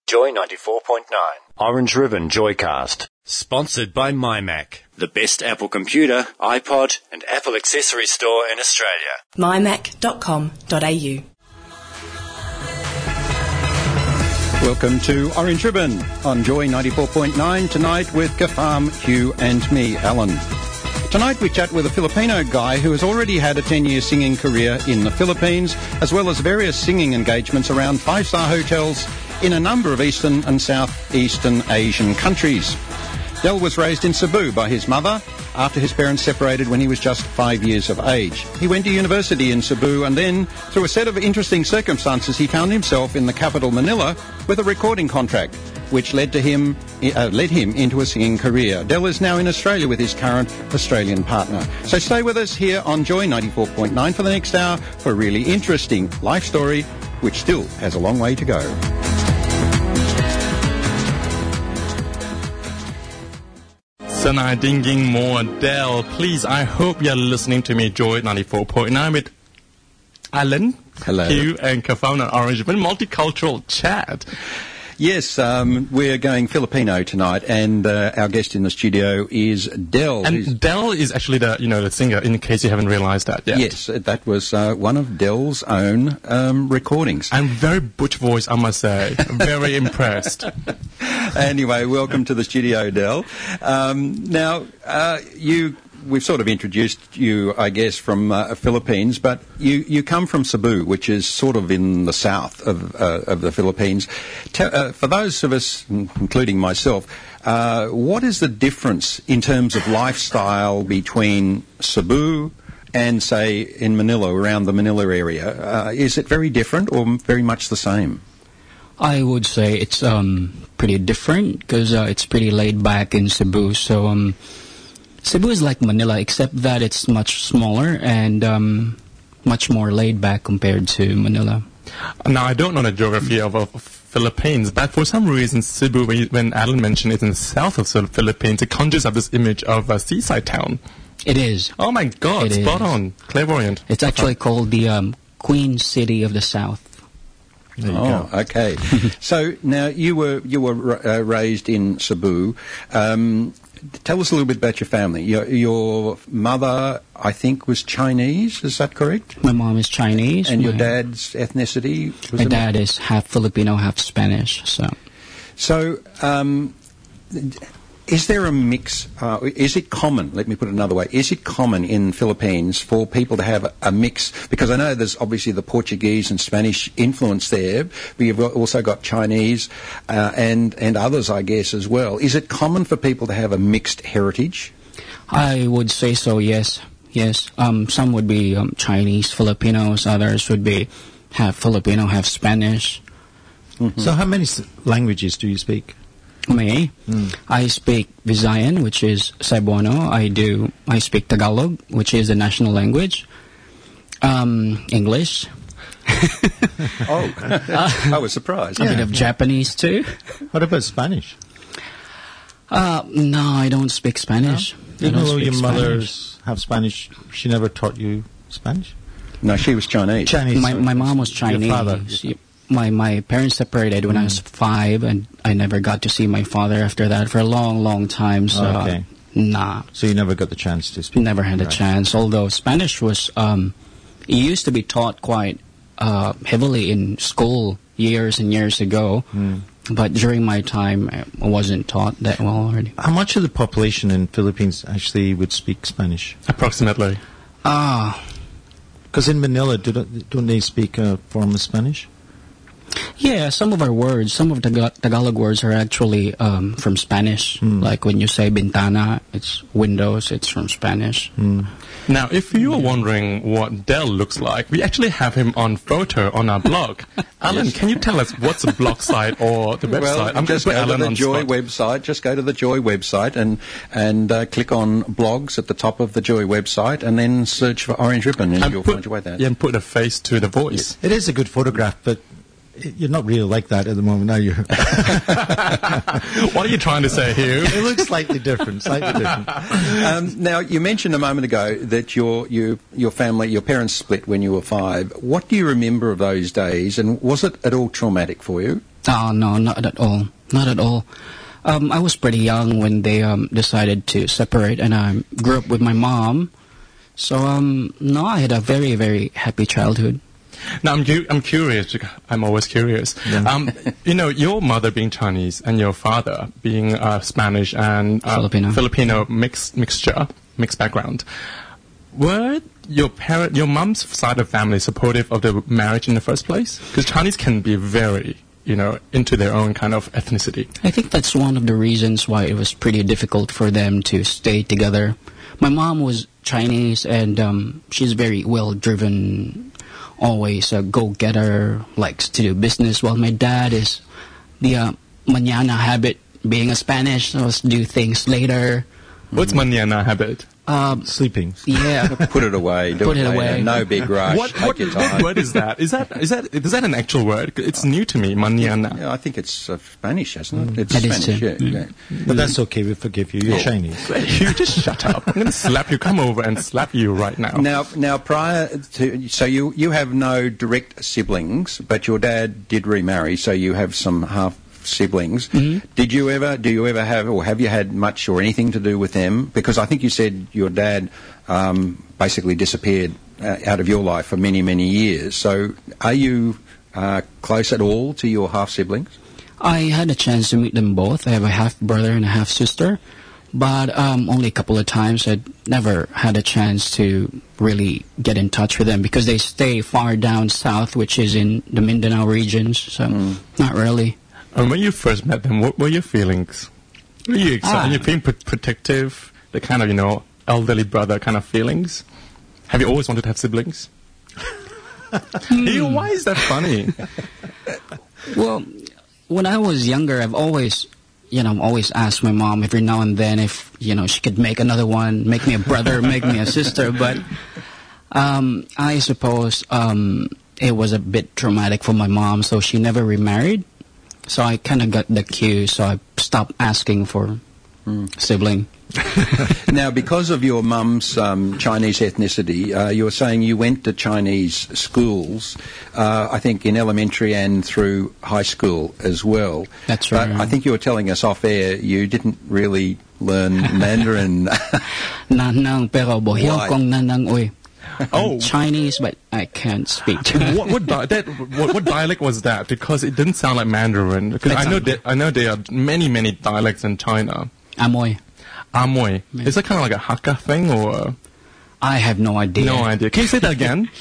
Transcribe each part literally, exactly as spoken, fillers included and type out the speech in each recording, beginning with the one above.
Joy ninety-four point nine. Orange Ribbon Joycast. Sponsored by MyMac. The best Apple computer, iPod and Apple accessory store in Australia. my mac dot com dot a u. Welcome to Orange Ribbon on Joy ninety-four point nine tonight with Kafam, Hugh and me, Alan. Tonight we chat with a Filipino guy who has already had a ten-year singing career in the Philippines, as well as various singing engagements around five-star hotels in a number of Eastern and Southeastern Asian countries. Del was raised in Cebu by his mother after his parents separated when he was just five years of age. He went to university in Cebu and then, through a set of interesting circumstances, he found himself in the capital Manila with a recording contract, which led to him uh, led him into a singing career. Del is now in Australia with his current Australian partner. So stay with us here on Joy ninety-four point nine for the next hour for a really interesting life story, which still has a long way to go. Sanai Dinging More Del, please, I hope you're listening to me, Joy ninety-four point nine with Alan, Hello. Hugh and Kafam on Orange Ribbon Multicultural Chat. Yes, um, we're going Filipino tonight, and uh, our guest in the studio is Del. And who's- Del is actually the, you know, the singer, in case you haven't realized that yet. Yes, that was uh, one of Del's own um, recordings. And very butch voice, I must say. Very impressed. Anyway, welcome to the studio, Del. Um, now, uh, you, we've sort of introduced you, I guess, from uh, Philippines, but you, you come from Cebu, which is sort of in the south of, uh, of the Philippines. Te- uh, for those of us, including myself, uh, what is the difference in terms of lifestyle between Cebu and, say, in Manila, around the Manila area? Uh, is it very different or very much the same? I would say it's um, pretty different because uh, it's pretty laid back in Cebu. So um, Cebu is like Manila, except that it's much smaller and um, much more laid back compared to Manila. Now, I don't know the geography of, of Philippines, but for some reason, Cebu, when, you, when Alan mentioned it's in the south of the Philippines, it conjures up this image of a seaside town. It is. Oh my God, It spot is. on. Clairvoyant. It's actually called the um, Queen City of the South. There you Oh, go. okay. So now you were you were uh, raised in Cebu. Um, tell us a little bit about your family. Your, your mother, I think, was Chinese. Is that correct? My mom is Chinese. And your my, dad's ethnicity was My it? dad is half Filipino, half Spanish. So So, um, is there a mix? Uh, is it common? Let me put it another way. Is it common in Philippines for people to have a, a mix? Because I know there's obviously the Portuguese and Spanish influence there, but you've got- also got Chinese uh, and and others, I guess, as well. Is it common for people to have a mixed heritage? I would say so, yes. Yes. Um, some would be um, Chinese, Filipinos. Others would be half Filipino, half Spanish. So how many s- languages do you speak? Me, I speak Visayan, which is Cebuano. I do. I speak Tagalog, which is the national language. Um, English. Oh, I was surprised. A bit of Japanese too. What about Spanish? Uh, no, I don't speak Spanish. I Even don't though speak your Spanish. mothers have Spanish, she never taught you Spanish? No, she was Chinese. Chinese. My sorry. my mom was Your Chinese. father. My my parents separated when I was five, and I never got to see my father after that for a long, long time. So, Oh, okay. nah, So you never got the chance to speak? never had a Right. chance. Although Spanish was, um, it used to be taught quite uh, heavily in school years and years ago. Hmm. But during my time, I wasn't taught that well already. How much of the population in Philippines actually would speak Spanish? Approximately. Ah, Because in Manila, do, don't they speak a form of Spanish? yeah. Some of our words, some of the Taga- Tagalog words are actually um, from Spanish. Like when you say bintana, it's windows. It's from Spanish. Now, if you are wondering what Del looks like, we actually have him on photo on our blog. Alan, can you tell us what's the blog site or the website? Well, I'm just going to go put Alan to the on Joy spot. website. Just go to the Joy website and and uh, click on blogs at the top of the Joy website, and then search for Orange Ribbon, and, And you'll put, find your way there. yeah, and put a face to the voice. It is a good photograph, but i- you're not really like that at the moment, are you? What are you trying to say, Hugh? It looks slightly different, slightly different. Um, now, you mentioned a moment ago that your you, your family, your parents split when you were five. What do you remember of those days, and was it at all traumatic for you? Oh, no, not at all. Not at all. Um, I was pretty young when they um, decided to separate, and I grew up with my mom. So, um, no, I had a very, very happy childhood. Now, I'm, cu- I'm curious. I'm always curious. Yeah. Um, you know, your mother being Chinese and your father being uh, Spanish and uh, Filipino, Filipino mixed mixture, mixed background. Were your parent, your mom's side of family supportive of the marriage in the first place? Because Chinese can be very, you know, into their own kind of ethnicity. I think that's one of the reasons why it was pretty difficult for them to stay together. My mom was Chinese, and um, she's very well-driven, always a go-getter, likes to do business, while my dad is the uh, mañana habit, being a Spanish, so let's do things later. What's mañana habit? Um, Sleeping. Yeah. Put it away. Do Put it, it later. away. No big rush. What, Take what, your what time. word is that? Is that is that is that an actual word? It's new to me, mañana. Yeah, I think it's uh, Spanish, isn't it? It's It is Spanish, too. yeah. Mm. yeah. But that's okay. We forgive you. You're Chinese. You just shut up. I'm going to slap you. Come over and slap you right now. Now, now, prior to so you you have no direct siblings, but your dad did remarry, so you have some half siblings. Mm-hmm. Did you ever do you ever have or have you had much or anything to do with them? Because I think you said your dad um, basically disappeared uh, out of your life for many many years. So are you uh, close at all to your half siblings? I had a chance to meet them both. I have a half brother and a half sister, but um, only a couple of times. I'd never had a chance to really get in touch with them because they stay far down south, which is in the Mindanao regions. So mm. not really. And when you first met them, what were your feelings? Were you excited? Ah. You feeling pr- protective? The kind of, you know, elderly brother kind of feelings? Have you always wanted to have siblings? Hey, why is that funny? Well, when I was younger, I've always, you know, always asked my mom every now and then if, you know, she could make another one, make me a brother, make me a sister. But um, I suppose um, it was a bit traumatic for my mom, so she never remarried. So I kind of got the cue, so I stopped asking for mm. sibling. Now, because of your mum's um, Chinese ethnicity, uh, you were saying you went to Chinese schools, uh, I think in elementary and through high school as well. That's right. But I think you were telling us off air you didn't really learn Mandarin. Nanang pero bohiao Why? kong nanang oi. Oh, Chinese, but I can't speak. what what, di- that, what what dialect was that? Because it didn't sound like Mandarin. Because I know there, I know there are many many dialects in China. Amoy. Amoy. Is that kind of like a Hakka thing or? I have no idea. No idea. Can you say that again?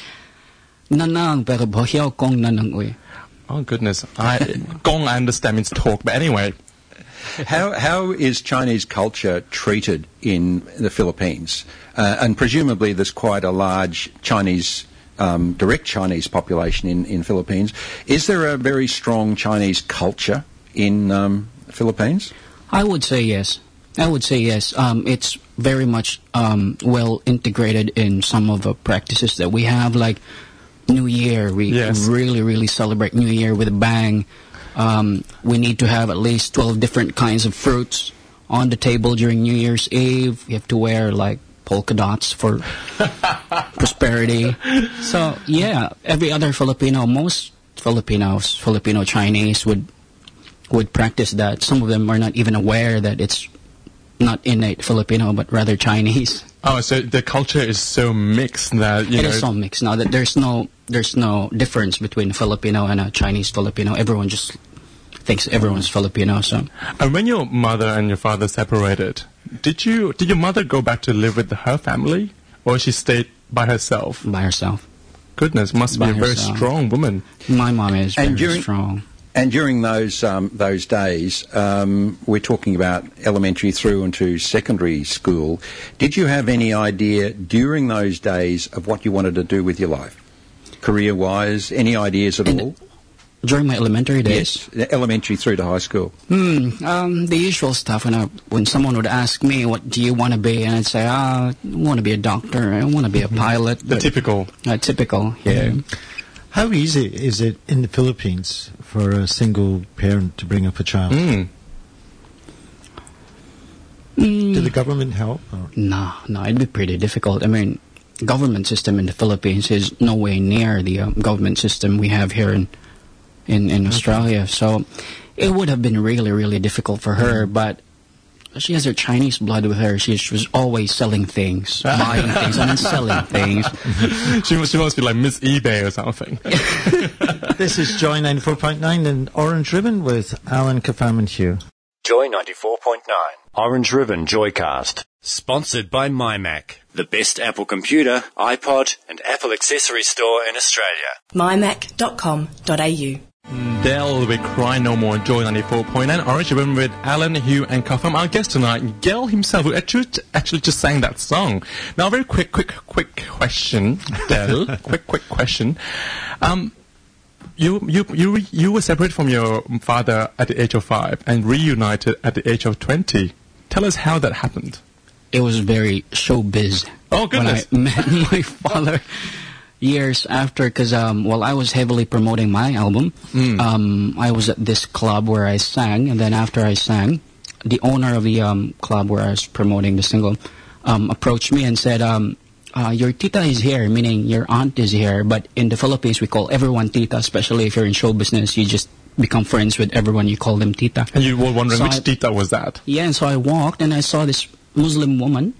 Nanang pero bohiao kong nanang oi. Oh goodness, I gong I understand means talk, but anyway. How how is Chinese culture treated in the Philippines? Uh, and presumably there's quite a large Chinese, um, direct Chinese population in, in Philippines. Is there a very strong Chinese culture in um, the Philippines? I would say yes. I would say yes. Um, it's very much um, well integrated in some of the practices that we have, like New Year. We Yes. really, really celebrate New Year with a bang. Um, we need to have at least twelve different kinds of fruits on the table during New Year's Eve. We have to wear, like, polka dots for prosperity. So, yeah, every other Filipino, most Filipinos, Filipino Chinese would would practice that. Some of them are not even aware that it's not innate Filipino, but rather Chinese. Oh, so the culture is so mixed that, you It know... is so mixed now that there's no there's no difference between a Filipino and a Chinese Filipino. Everyone just thinks everyone's Filipino. So And when your mother and your father separated, did you did your mother go back to live with her family, or she stayed by herself? by herself. Goodness, must be By a very herself. strong woman. My mom is And very during- strong. And during those um, those days, um, we're talking about elementary through into secondary school. Did you have any idea during those days of what you wanted to do with your life, career-wise? Any ideas at In- all? During my elementary days, Yes, elementary through to high school. hmm, um, the usual stuff. When I, when someone would ask me, "What do you want to be?" and I'd say, "Ah, I want to be a doctor. I want to be a pilot." The but- typical. uh, typical, yeah. How easy is it in the Philippines for a single parent to bring up a child? Mm. Did the government help? Or? No, no, it'd be pretty difficult. I mean, government system in the Philippines is no way near the uh, government system we have here in in, in Australia. So it would have been really, really difficult for her, Mm. but she has her Chinese blood with her. She, she was always selling things, buying things, and then selling things. she, must, she must be like Miss eBay or something. This is Joy ninety-four point nine and Orange Ribbon with Alan, Kafam and Hugh. Joy ninety-four point nine. Orange Ribbon Joycast. Sponsored by MyMac, the best Apple computer, iPod and Apple accessory store in Australia. my mac dot com dot a u. Dell with Cry No More, Joy ninety-four point nine, Orange Ribbon with Alan, Hugh and Kafam. Our guest tonight, Gail himself, who actually, actually just sang that song. Now, very quick, quick, quick question, Dell. quick, quick question. Um, you, you, you, you were separated from your father at the age of five and reunited at the age of twenty. Tell us how that happened. It was very showbiz. Oh, goodness. When I met my father years after, because um, while I was heavily promoting my album, Mm. um, I was at this club where I sang, and then after I sang, the owner of the um, club where I was promoting the single um, approached me and said, um, uh, your tita is here, meaning your aunt is here, but in the Philippines we call everyone tita, especially if you're in show business, you just become friends with everyone, you call them tita. And you were wondering So which I- tita was that? Yeah, and so I walked and I saw this Muslim woman,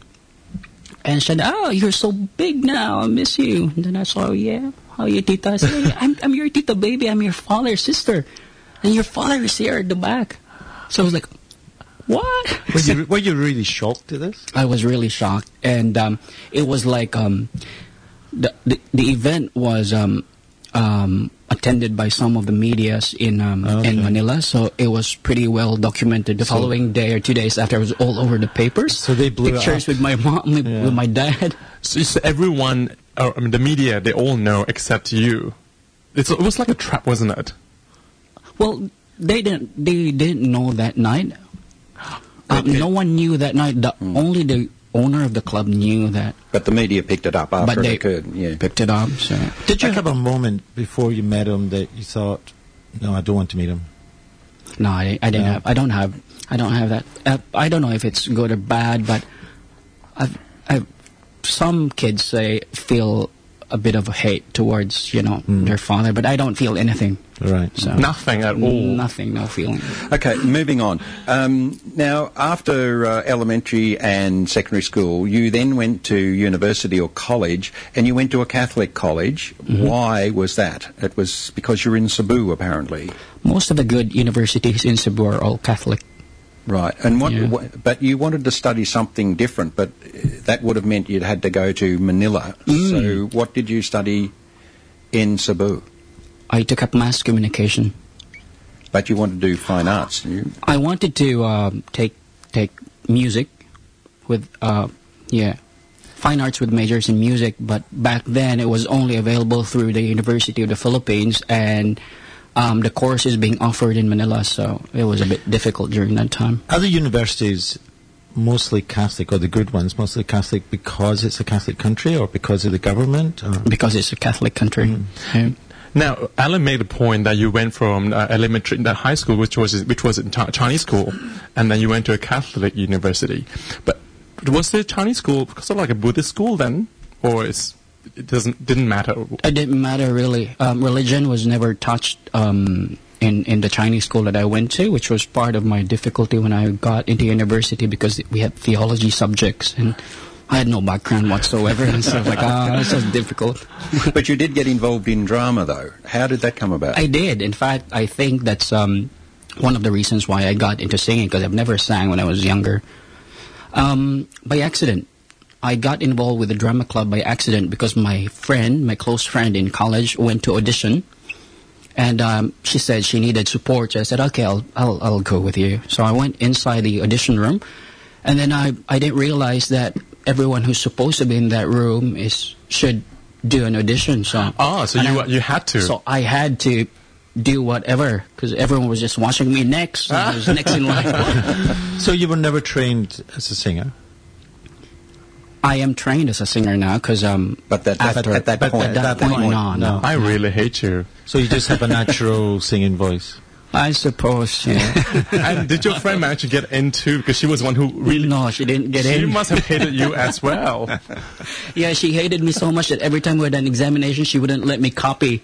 and she said, "Oh, you're so big now, I miss you." And then I saw, "Yeah, how are you, tita?" I said, "Hey, I'm, I'm your tita, baby. I'm your father's sister, and your father is here at the back." So I was like, "What?" Were you, were you really shocked at this? I was really shocked, and um, it was like um, the, the the event was um, um, attended by some of the medias in um, Okay. in Manila, so it was pretty well documented. The So- following day or two days after, it was all over the papers. So they blew it pictures up. with my mom, with, Yeah. with my dad. So, so everyone, uh, I mean, the media, they all know except you. It's, it was like a trap, wasn't it? Well, they didn't they didn't know that night. Uh, Okay. No one knew that night. The, Only the owner of the club knew that, But the media picked it up after but it they occurred. Yeah. picked it up. So. Did you have a moment before you met him that you thought, no, I don't want to meet him? No, I, I didn't No. have. I don't have. I don't have that. Uh, I don't know if it's good or bad, but I've. I've some kids say feel a bit of a hate towards you know Mm. their father, but I don't feel anything. Right. So Nothing at all. Nothing. No feeling. Okay, moving on. Um, now, after uh, elementary and secondary school, you then went to university or college, and you went to a Catholic college. Why was that? It was because you're in Cebu, apparently. Most of the good universities in Cebu are all Catholic. Right. And what, Yeah. what? But you wanted to study something different, but uh, that would have meant you'd had to go to Manila. Mm. So, what did you study in Cebu? I took up mass communication. But you wanted to do fine arts. You, I wanted to um, take take music with uh, yeah fine arts with majors in music, but back then it was only available through the University of the Philippines, and um, the course is being offered in Manila, so it was a bit difficult during that time. Other universities, mostly Catholic, or the good ones, mostly Catholic because it's a Catholic country or because of the government? Or? Because it's a Catholic country. Yeah. Now, Alan made a point that you went from uh, elementary, that high school, which was which was a Chi- Chinese school, and then you went to a Catholic university. But was the Chinese school sort of like a Buddhist school then, or is it doesn't didn't matter? It didn't matter really. Um, religion was never touched um, in in the Chinese school that I went to, which was part of my difficulty when I got into university because we had theology subjects and I had no background whatsoever, and so I was like, oh, this is difficult. but you did get involved in drama, though. How did that come about? I did. In fact, I think that's um, one of the reasons why I got into singing, because I've never sang when I was younger. Um, by accident. I got involved with the drama club by accident because my friend, my close friend in college, went to audition. And um, she said she needed support. So I said, okay, I'll, I'll, I'll go with you. So I went inside the audition room. And then I, I didn't realize that everyone who's supposed to be in that room is should do an audition. So Ah, so and you I- you had to. So I had to do whatever because everyone was just watching me next. I was next in line. So you were never trained as a singer? I am trained as a singer now because um. But that, that, after, at that but point, at that point, no, no. I really hate you. So you just have a natural singing voice? I suppose, yeah. And did your friend manage to get into, because she was one who really... No, she didn't get she in. She must have hated you as well. Yeah, she hated me so much that every time we had an examination, she wouldn't let me copy.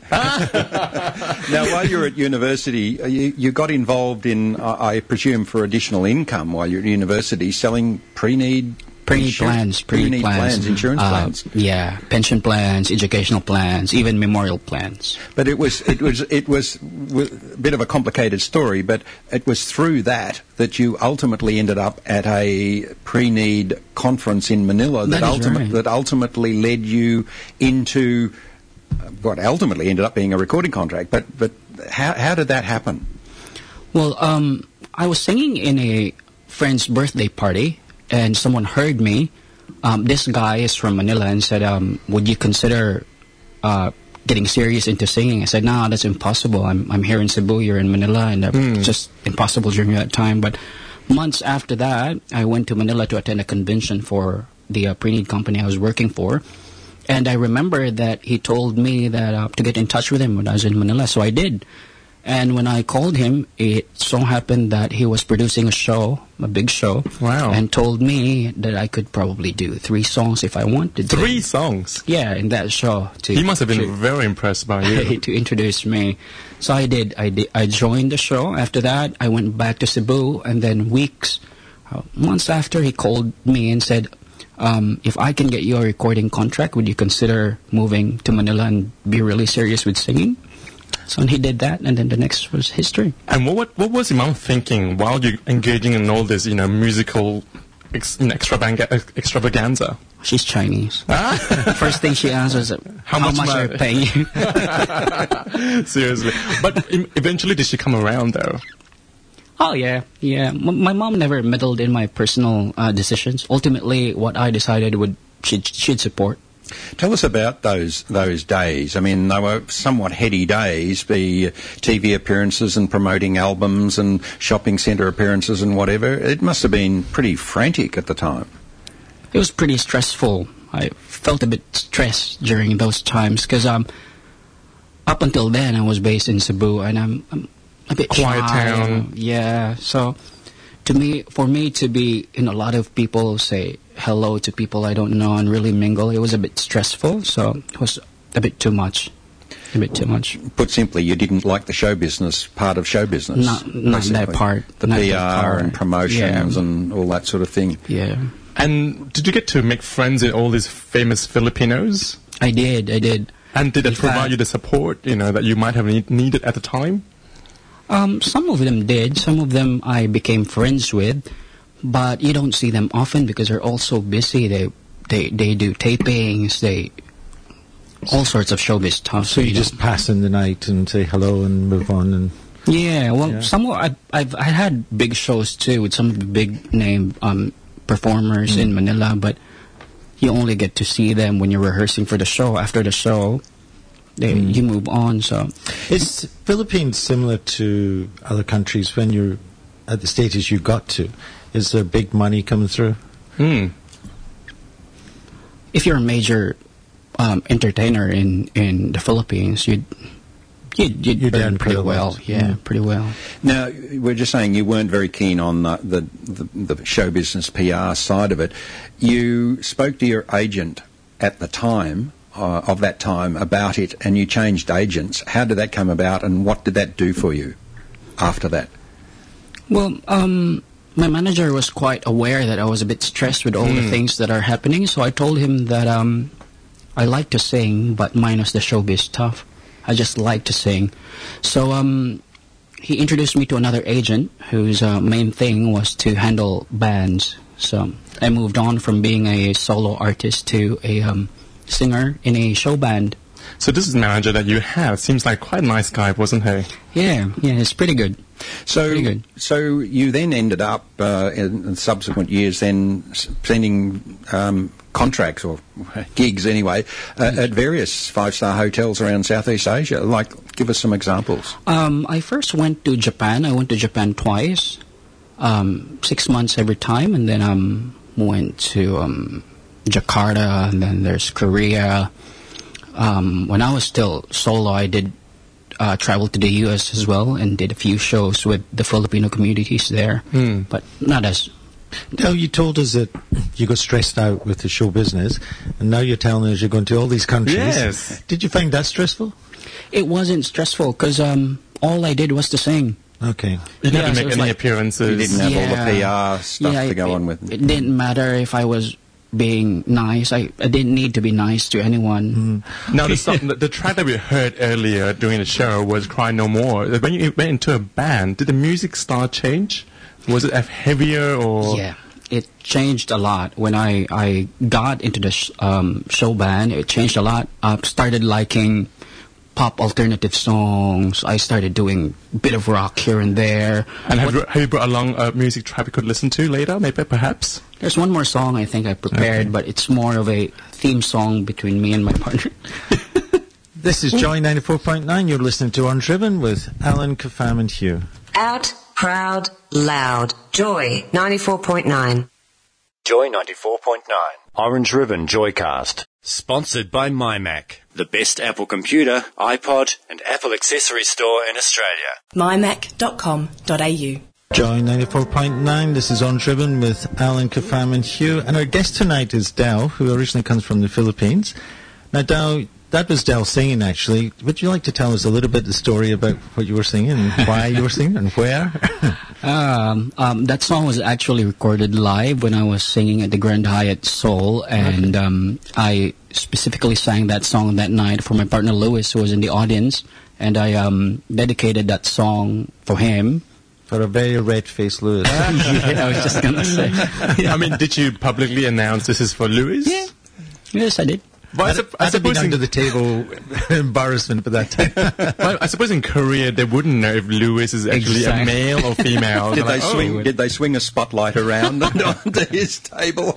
Now, while you were at university, you, you got involved in, I, I presume, for additional income while you were at university, selling pre-need... Pre-need plans, pre-need plans. plans, insurance uh, plans. Yeah, pension plans, educational plans, even memorial plans. But it was it was it was a bit of a complicated story. But it was through that that you ultimately ended up at a pre-need conference in Manila that, That is ultimate, right. that ultimately led you into uh, what ultimately ended up being a recording contract. But but how how did that happen? Well, um, I was singing in a friend's birthday party, and someone heard me. Um, this guy is from Manila and said, um, would you consider uh, getting serious into singing? I said, no, that's impossible. I'm I'm here in Cebu, you're in Manila, and uh, Mm. it's just impossible during that time. But months after that, I went to Manila to attend a convention for the uh, pre-need company I was working for. And I remember that he told me that uh, to get in touch with him when I was in Manila, so I did. And when I called him, it so happened that he was producing a show, a big show. Wow. And told me that I could probably do three songs if I wanted to. Three songs? Yeah, in that show. To, He must have been to, very impressed by you. to introduce me. So I did. I did. I joined the show. After that, I went back to Cebu, and then weeks, uh, months after, he called me and said, um, if I can get you a recording contract, would you consider moving to Manila and be really serious with singing? So he did that, and then the next was history. And what, what what was your mom thinking while you engaging in all this, you know, musical ex, you know, extravanga, extravaganza? She's Chinese. Ah? First thing she asked was, how, much much are money?" you paying? Seriously. But im- eventually did she come around, though? Oh, yeah, yeah. M- my mom never meddled in my personal uh, decisions. Ultimately, what I decided would she'd, she'd support. Tell us about those those days. I mean, they were somewhat heady days, the T V appearances and promoting albums and shopping centre appearances and whatever. It must have been pretty frantic at the time. It was pretty stressful. I felt a bit stressed during those times because um, up until then I was based in Cebu, and I'm, I'm a bit Quiet shy. town. Yeah, so to me, for me to be in a lot of people, say hello to people I don't know and really mingle, it was a bit stressful. So it was a bit too much. A bit too much. Put simply, you didn't like the show business part of show business. Not, not that basically. part. The not P that R part. and promotions Yeah. and all that sort of thing. Yeah. And did you get to make friends with all these famous Filipinos? I did, I did. And did it In provide fact- you the support, you know, that you might have need- needed at the time? Um, some of them did. Some of them I became friends with, but you don't see them often because they're all so busy. They they they do tapings, they all sorts of showbiz stuff. So you know. just pass in the night and say hello and move on. And yeah. Well, Yeah. some of- I've, I've I had big shows too with some of the big name um performers in Manila, but you only get to see them when you're rehearsing for the show. After the show, they, you move on. So is Philippines similar to other countries when you're at the status you got to? Is there big money coming through? Hmm. if you're a major um, entertainer in, in the Philippines, you'd you'd, you'd You'd earn earn pretty quite a well. lot. Yeah, Mm. pretty well. Now, we're just saying you weren't very keen on the, the, the, the show business P R side of it. You spoke to your agent at the time, uh, of that time, about it, and you changed agents. How did that come about, and what did that do for you after that? Well, um, my manager was quite aware that I was a bit stressed with all the things that are happening, so I told him that um, I like to sing, but minus the showbiz stuff. I just like to sing. So um, he introduced me to another agent whose uh, main thing was to handle bands. So I moved on from being a solo artist to a um, singer in a show band. So this is the manager that you have. Seems like quite a nice guy, wasn't he? Yeah, yeah, it's pretty good. So, Pretty good. so you then ended up uh, in, in subsequent years then s- sending um, contracts or gigs anyway uh, at various five-star hotels around Southeast Asia. Like, give us some examples. Um, I first went to Japan. I went to Japan twice, um, six months every time, and then um, went to um, Jakarta, and then there's Korea. Um, when I was still solo, I did uh, traveled to the U S as well and did a few shows with the Filipino communities there, Mm. but not as. Now, you told us that you got stressed out with the show business, and now you're telling us you're going to all these countries. Yes. Did you find that stressful? It wasn't stressful because um, all I did was to sing. Okay. You didn't Yeah, have to so make it's any like- appearances. You didn't have all the Yeah. P R stuff Yeah, to it- go it, on with. It didn't matter if I was being nice. I, I didn't need to be nice to anyone. Now, the, song, the, the track that we heard earlier during the show was Cry No More. When you went into a band, did the music style change? Was it heavier or... Yeah, it changed a lot when I, I got into the sh- um, show band. It changed a lot. I started liking pop alternative songs. I started doing a bit of rock here and there. And have, you- have you brought along a music track we could listen to later, maybe, perhaps? There's one more song I think I prepared, but it's more of a theme song between me and my partner. This is Joy ninety-four point nine. You're listening to Orange Ribbon with Alan, Kafam and Hugh. Out, proud, loud. Joy ninety-four point nine. Joy ninety-four point nine. Orange Ribbon Joycast. Sponsored by MyMac, the best Apple computer, iPod, and Apple accessory store in Australia. my mac dot com dot a u. Joy ninety-four point nine. This is Orange Ribbon with Alan, Kafam and Hugh. And our guest tonight is Del, who originally comes from the Philippines. Now, Del, that was Del singing, actually. Would you like to tell us a little bit the story about what you were singing and why you were singing and where? Um, um, that song was actually recorded live when I was singing at the Grand Hyatt Seoul, and um, I specifically sang that song that night for my partner Lewis, who was in the audience, and I um, dedicated that song for him. For a very red-faced Lewis. Yeah, I was just gonna say. I mean, did you publicly announce this is for Louis? Yeah. Yes, I did. But I, I'd, sup- I I'd have been suppose in, under the table embarrassment by that time. well, I suppose in Korea they wouldn't know if Louis is actually Exactly. a male or female. Did They're they like, swing? oh. Did they swing a spotlight around onto his table?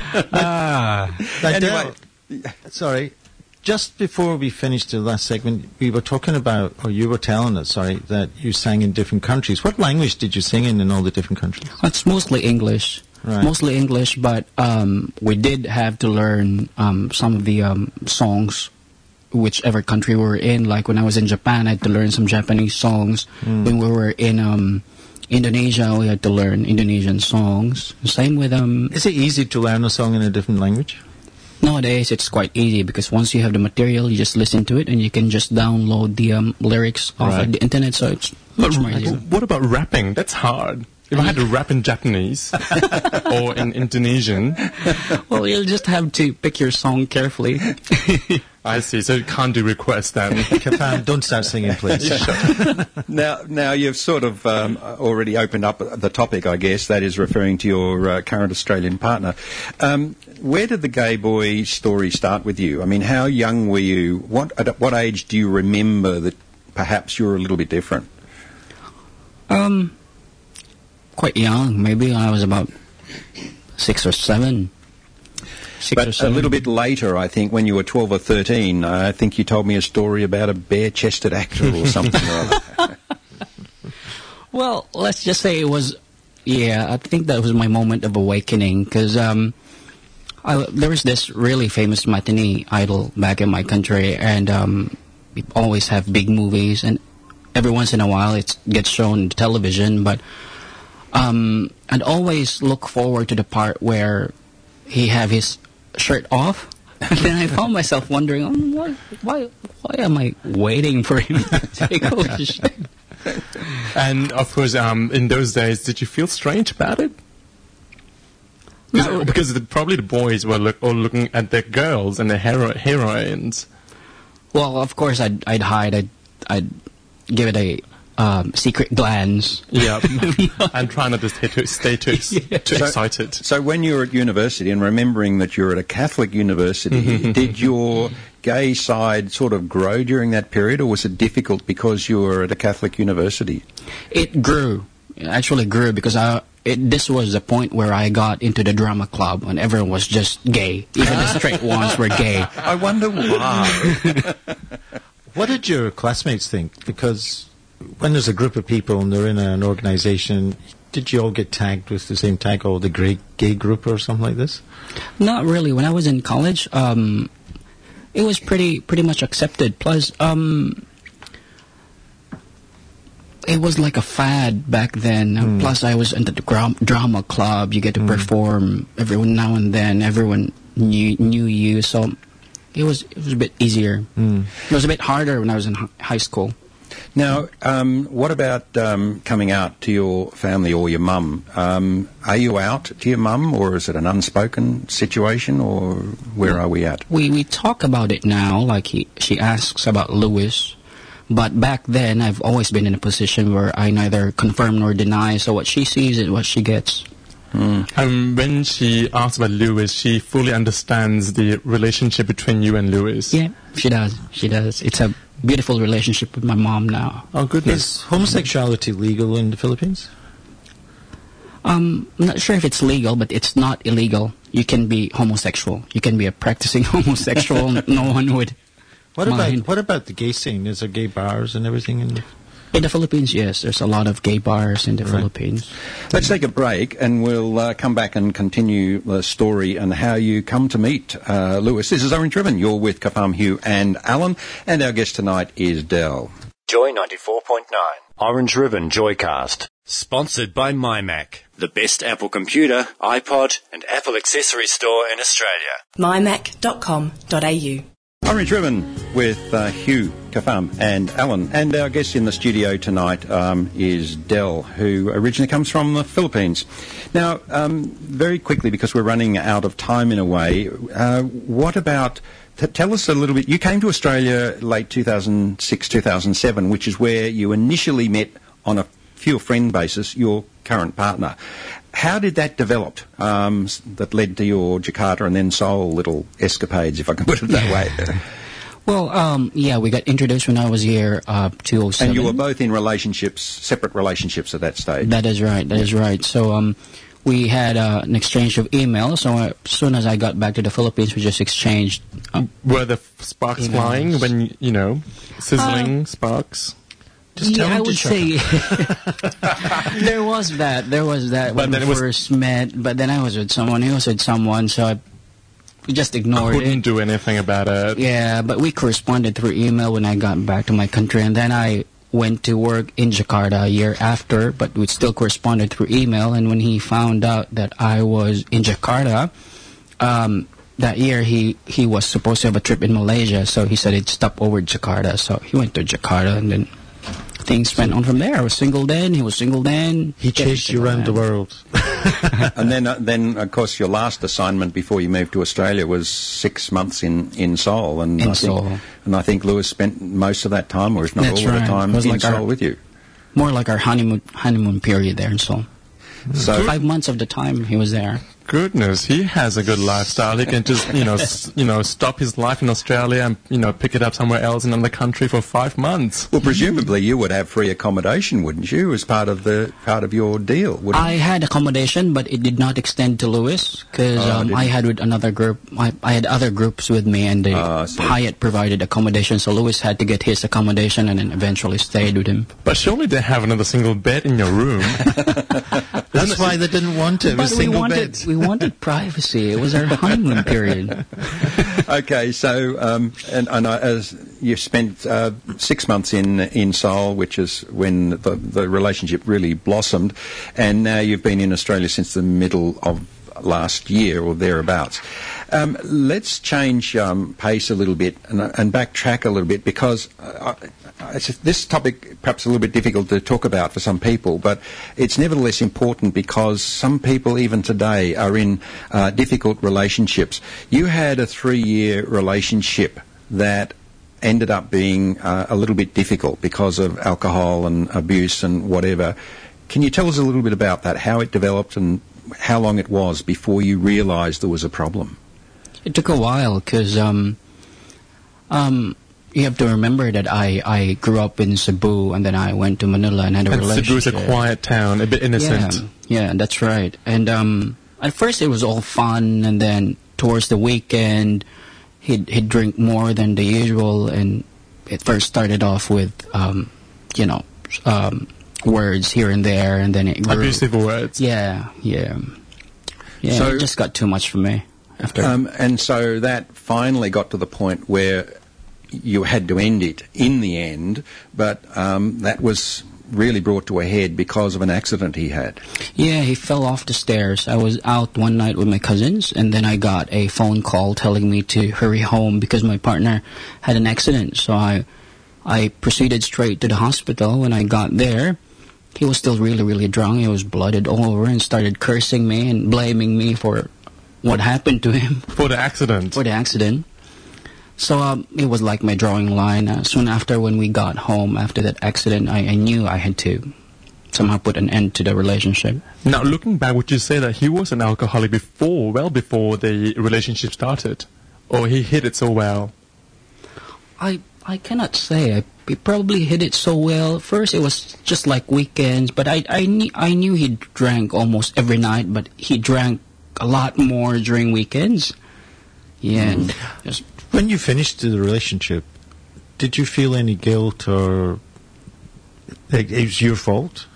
Now, Anyway. Del, sorry, just before we finished the last segment, we were talking about, or you were telling us, sorry, that you sang in different countries. What language did you sing in in all the different countries? It's mostly English. Right. Mostly English, but um, we did have to learn um, some of the um, songs whichever country we were in. Like when I was in Japan, I had to learn some Japanese songs. Mm. When we were in um, Indonesia, we had to learn Indonesian songs. Same with... Um, Is it easy to learn a song in a different language? nowadays, it's quite easy because once you have the material, you just listen to it and you can just download the um, lyrics off Right. of the internet, so it's But much more easy. what about rapping? That's hard. If I had to rap in Japanese or in Indonesian, Well, you'll just have to pick your song carefully. I see. So you can't do requests then. Kafam, don't start singing, please. Now, now you've sort of um, already opened up the topic, I guess. That is referring to your uh, current Australian partner. Um, where did the gay boy story start with you? I mean, how young were you? What at what age do you remember that perhaps you were a little bit different? Um, quite young. Maybe I was about six or seven. Six or But a seven. little bit later, I think, when you were twelve or thirteen, I think you told me a story about a bare-chested actor or something or other. Well, let's just say it was. Yeah, I think that was my moment of awakening because um, I, there was this really famous matinee idol back in my country, and um, we always have big movies, and every once in a while it gets shown on television. But um, I'd always look forward to the part where he have his shirt off. And then I found myself wondering, um, why, why, why am I waiting for him to take off his shirt? And of course, um, in those days, did you feel strange about it? No. Because the, probably the boys were look, all looking at the girls and the hero, heroines. Well, of course, I'd I'd hide. I'd I'd give it a um, secret glance. Yeah, and try not to stay too, stay too, ex- too excited. So when you were at university, and remembering that you're at a Catholic university, did your gay side sort of grow during that period, or was it difficult because you were at a Catholic university? It grew. It actually grew because I. It, this was the point where I got into the drama club, and everyone was just gay. Even the straight ones were gay. I wonder why. What did your classmates think? Because when there's a group of people and they're in an organization, did you all get tagged with the same tag, or the gay, gay group or something like this? Not really. When I was in college, um, it was pretty pretty much accepted. Plus, um, it was like a fad back then. Mm. Plus, I was in the gra- drama club. You get to mm. perform every now and then. Everyone knew knew you, so it was it was a bit easier. Mm. It was a bit harder when I was in h- high school. Now, um, what about um, coming out to your family or your mum? Um, are you out to your mum, or is it an unspoken situation, or where are we at? We we talk about it now, like he, she asks about Lewis. But back then, I've always been in a position where I neither confirm nor deny, so what she sees is what she gets. Mm. And when she asks about Lewis, she fully understands the relationship between you and Lewis. Yeah, she does. She does. It's a beautiful relationship with my mom now. Oh, goodness. Is homosexuality legal in the Philippines? Um, I'm not sure if it's legal, but it's not illegal. You can be homosexual. You can be a practicing homosexual. No one would What mind. about what about the gay scene? Is there gay bars and everything in the... In the Philippines, yes. There's a lot of gay bars in the right. Philippines. Let's take a break and we'll uh, come back and continue the story and how you come to meet uh, Lewis. This is Orange Ribbon. You're with Kafam, Hugh and Alan, and our guest tonight is Del. Joy ninety-four point nine. Orange Ribbon Joycast. Sponsored by MyMac, the best Apple computer, iPod and Apple accessory store in Australia. my mac dot com dot a u. Orange Ribbon with uh, Hugh, Kafam and Alan. And our guest in the studio tonight um, is Del, who originally comes from the Philippines. Now, um, very quickly, because we're running out of time in a way, uh, what about... T- tell us a little bit. You came to Australia late two thousand six, two thousand seven, which is where you initially met on a few friend basis your current partner. How did that develop um, that led to your Jakarta and then Seoul little escapades, if I can put it that way? Well, um, yeah, we got introduced when I was here, uh, two oh seven. And you were both in relationships, separate relationships at that stage? That is right, that is right. So um, we had uh, an exchange of emails, so uh, as soon as I got back to the Philippines, we just exchanged... Uh, Were the f- sparks emails. Flying when, you know, sizzling uh, sparks? Just yeah, I would say there was that. There was that but when we first met. But then I was with someone. He was with someone, so I just ignored I couldn't it. do anything about it. Yeah, but we corresponded through email when I got back to my country, and then I went to work in Jakarta a year after. But we still corresponded through email. And when he found out that I was in Jakarta, um, that year he he was supposed to have a trip in Malaysia, so he said he'd stop over Jakarta. So he went to Jakarta, and then things went on from there. I was single then. He was single then. He chased you around the world. And then, uh, then of course, your last assignment before you moved to Australia was six months in, in Seoul. And in I Seoul. Think, and I think Lewis spent most of that time, or if not That's all right. of the time, in like Seoul our, with you. More like our honeymoon honeymoon period there in Seoul. So Five months of the time he was there. Goodness, he has a good lifestyle. He can just, you know, s- you know, stop his life in Australia and, you know, pick it up somewhere else in another country for five months. Well, presumably you would have free accommodation, wouldn't you, as part of the part of your deal? Wouldn't I had accommodation, but it did not extend to Lewis because Oh, um, didn't I it? had with another group. I, I had other groups with me, and the Oh, I see. Hyatt provided accommodation. So Lewis had to get his accommodation, and then eventually stayed with him. But surely they have another single bed in your room. That's why they didn't want it. It was But we single wanted bed. we wanted privacy. It was our honeymoon period. Okay, so um, and, and I, as you spent uh, six months in in Seoul, which is when the, the relationship really blossomed, and now you've been in Australia since the middle of last year or thereabouts. Um, let's change um, pace a little bit and, and backtrack a little bit because uh, I, it's just, this topic perhaps a little bit difficult to talk about for some people, but it's nevertheless important because some people even today are in uh, difficult relationships. You had a three-year relationship that ended up being uh, a little bit difficult because of alcohol and abuse and whatever. Can you tell us a little bit about that, how it developed and how long it was before you realised there was a problem? It took a while because um, um, you have to remember that I, I grew up in Cebu and then I went to Manila and had a And relationship. Cebu's a quiet town, a bit innocent. Yeah, yeah, that's right. And um, at first it was all fun, and then towards the weekend he'd, he'd drink more than the usual, and it first started off with, um, you know, um, words here and there, and then it grew. Abusive words. Yeah, yeah. Yeah, So- it just got too much for me. After Um, and so that finally got to the point where you had to end it in the end, but um, that was really brought to a head because of an accident he had. Yeah, he fell off the stairs. I was out one night with my cousins, and then I got a phone call telling me to hurry home because my partner had an accident. So I, I proceeded straight to the hospital. When I got there, he was still really, really drunk. He was blooded all over and started cursing me and blaming me for what happened to him. For the accident? For the accident. So um, it was like my drawing line. Uh, soon after, when we got home after that accident, I, I knew I had to somehow put an end to the relationship. Now, looking back, would you say that he was an alcoholic before, well before the relationship started? Or he hid it so well? I I cannot say. I he probably hid it so well. First, it was just like weekends, but I, I, knew, I knew he drank almost every night, but he drank a lot more during weekends. Yeah. Mm. Just, when you finished the relationship, did you feel any guilt or like it was your fault?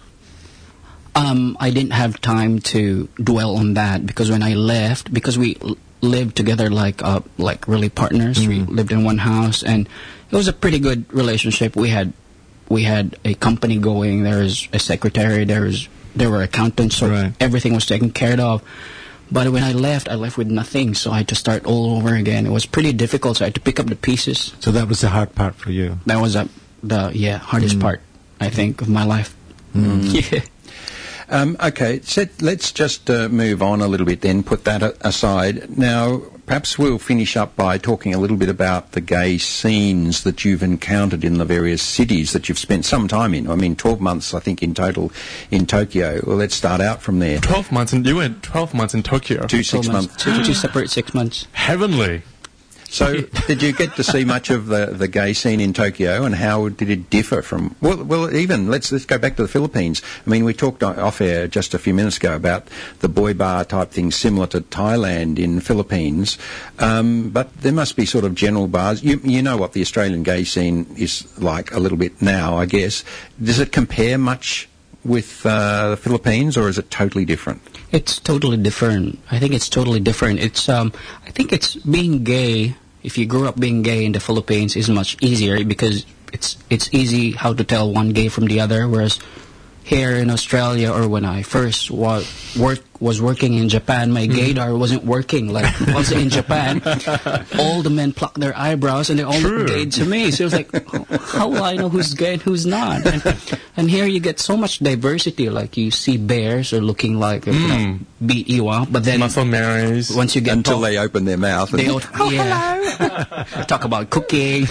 Um, I didn't have time to dwell on that because when I left, because we l- lived together like uh, like really partners, mm. we lived in one house, and it was a pretty good relationship. We had we had a company going. There was a secretary. There was there were accountants, so right. everything was taken care of. But when I left, I left with nothing, so I had to start all over again. It was pretty difficult, so I had to pick up the pieces. So that was the hard part for you? That was a, the, yeah, hardest mm. part, I think, of my life. Mm. Yeah. Um, okay, so let's just uh, move on a little bit then, put that a- aside. Now, perhaps we'll finish up by talking a little bit about the gay scenes that you've encountered in the various cities that you've spent some time in. I mean, twelve months, I think, in total in Tokyo. Well, let's start out from there. twelve months, and you were twelve months in Tokyo? Two six months. months. Two, two separate six months. Heavenly. So, did you get to see much of the, the gay scene in Tokyo, and how did it differ from? Well, well, even let's let's go back to the Philippines. I mean, we talked off air just a few minutes ago about the boy bar type thing, similar to Thailand in Philippines. Um, but there must be sort of general bars. You you know what the Australian gay scene is like a little bit now, I guess. Does it compare much with uh, the Philippines, or is it totally different? It's totally different. I think it's totally different. It's um, I think it's being gay. If you grew up being gay in the Philippines, is much easier because it's it's easy how to tell one gay from the other. Whereas here in Australia, or when I first wa- work was working in Japan, my gaydar wasn't working. Like once in Japan, all the men pluck their eyebrows and they all True. look gay to me. So it was like, how will I know who's gay and who's not? And, and here you get so much diversity. Like you see bears are looking like mm. you know, beat you up, but then Muscle Marys. once you get until talk, they open their mouth. they And all, oh, yeah, talk about cooking.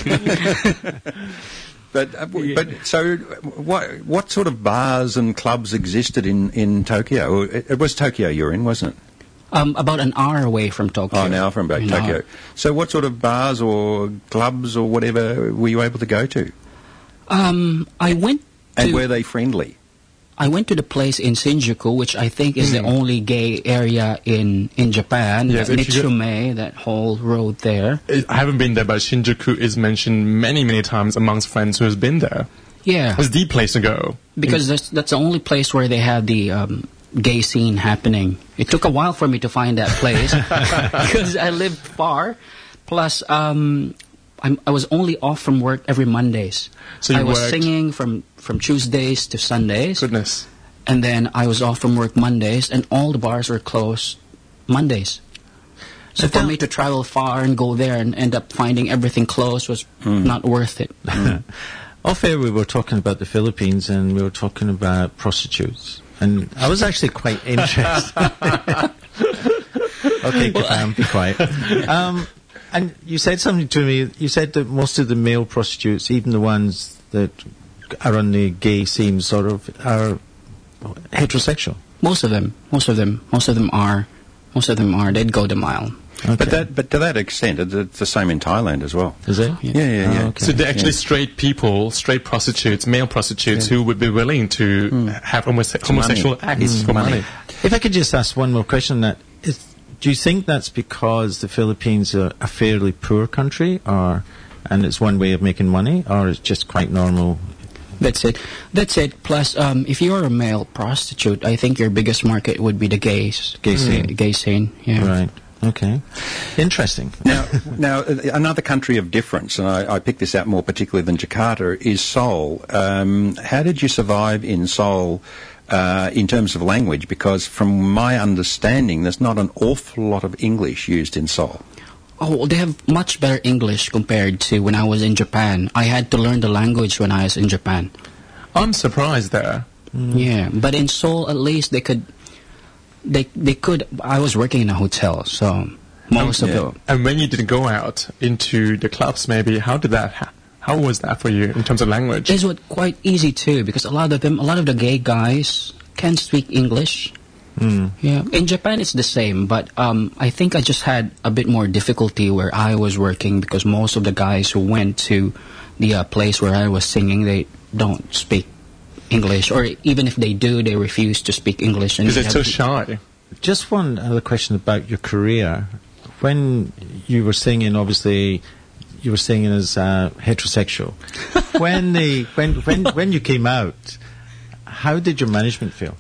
But uh, w- but so what what sort of bars and clubs existed in, in Tokyo? It, it was Tokyo you're in, wasn't it? Um, about an hour away from Tokyo. Oh, now from about An Tokyo. hour. So what sort of bars or clubs or whatever were you able to go to? Um, I went to, And were they friendly? I went to the place in Shinjuku, which I think is the only gay area in, in Japan. Yes, if you Nitsume, that whole road there. I haven't been there, but Shinjuku is mentioned many, many times amongst friends who has been there. Yeah, It's the place to go. because that's, that's the only place where they have the um, gay scene happening. It took a while for me to find that place because I lived far. Plus, um, I'm, I was only off from work every Mondays. So you I was worked- singing from, from Tuesdays to Sundays. Goodness. And then I was off from work Mondays, and all the bars were closed Mondays. So But for that- me to travel far and go there and end up finding everything closed was not worth it. Off air, we were talking about the Philippines and we were talking about prostitutes. And I was actually quite interested. Okay, um, be quiet. Um, and you said something to me. You said that most of the male prostitutes, even the ones that are on the gay scene, sort of, are heterosexual. Most of them, most of them, most of them are, most of them are. They'd go the mile. Okay. But that but to that extent, it- it's the same in Thailand as well. Is it? Yeah, yeah, yeah. Oh, okay. So they're actually straight people, straight prostitutes, male prostitutes who would be willing to have homose- homosexual acts It's for money. money. If I could just ask one more question on that. Is, do you think that's because the Philippines are a fairly poor country, or and it's one way of making money, or it's just quite normal? That's it. That's it. Plus, um, if you're a male prostitute, I think your biggest market would be the gays. Gay scene. Uh, gay scene, yeah. Right. Okay. Interesting. Now, now uh, another country of difference, and I, I picked this out more particularly than Jakarta, is Seoul. Um, how did you survive in Seoul uh, in terms of language? Because from my understanding, there's not an awful lot of English used in Seoul. Oh, well, they have much better English compared to when I was in Japan. I had to learn the language when I was in Japan. I'm surprised there. Mm. Yeah, but in Seoul, at least they could... They they could. I was working in a hotel, so most um, of yeah. the. And when you didn't go out into the clubs, maybe how did that? Ha- how was that for you in terms of language? It was quite easy too, because a lot of them, a lot of the gay guys can speak English. Mm. Yeah, in Japan it's the same, but um, I think I just had a bit more difficulty where I was working because most of the guys who went to the uh, place where I was singing, they don't speak English, or even if they do, they refuse to speak English. Because they're so shy. Just one other question about your career. When you were singing, obviously, you were singing as uh, heterosexual. when the when when when you came out, how did your management feel?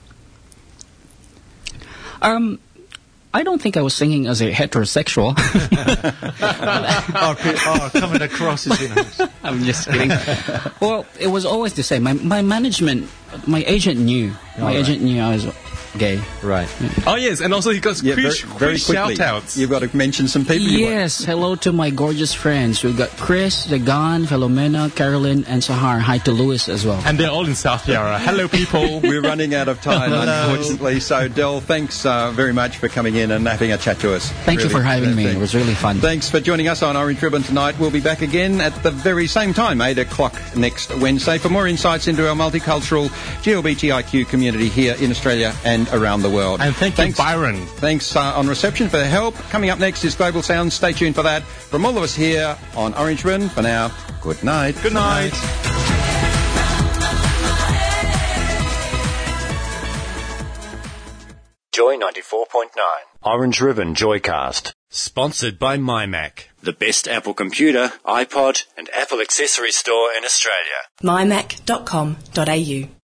Um. I don't think I was singing as a heterosexual. or, or coming across as, you know. I'm just kidding. Well, it was always the same. My my management, my agent knew. My right. agent knew I was gay. Right. Oh, yes, and also he got Yeah, Chris, very, very Chris quickly. shout-outs. You've got to mention some people. you want. Yes, hello to my gorgeous friends. We've got Chris, Dagan, Philomena, Carolyn, and Sahar. Hi to Louis as well. And they're all in South Yarra. Hello, people. We're running out of time, unfortunately. So, Del, thanks uh, very much for coming in and having a chat to us. Thank really, you for having me. It was really fun. Thanks for joining us on Orange Ribbon tonight. We'll be back again at the very same time, eight o'clock next Wednesday, for more insights into our multicultural G L B T I Q community here in Australia and around the world. And thank thanks, you, Byron. Thanks uh, on reception for the help. Coming up next is Global Sound. Stay tuned for that. From all of us here on Orange Ribbon, for now, good night. Good night. Joy ninety-four point nine. Orange Ribbon Joycast. Sponsored by MyMac, the best Apple computer, iPod and Apple accessory store in Australia. my mac dot com dot a u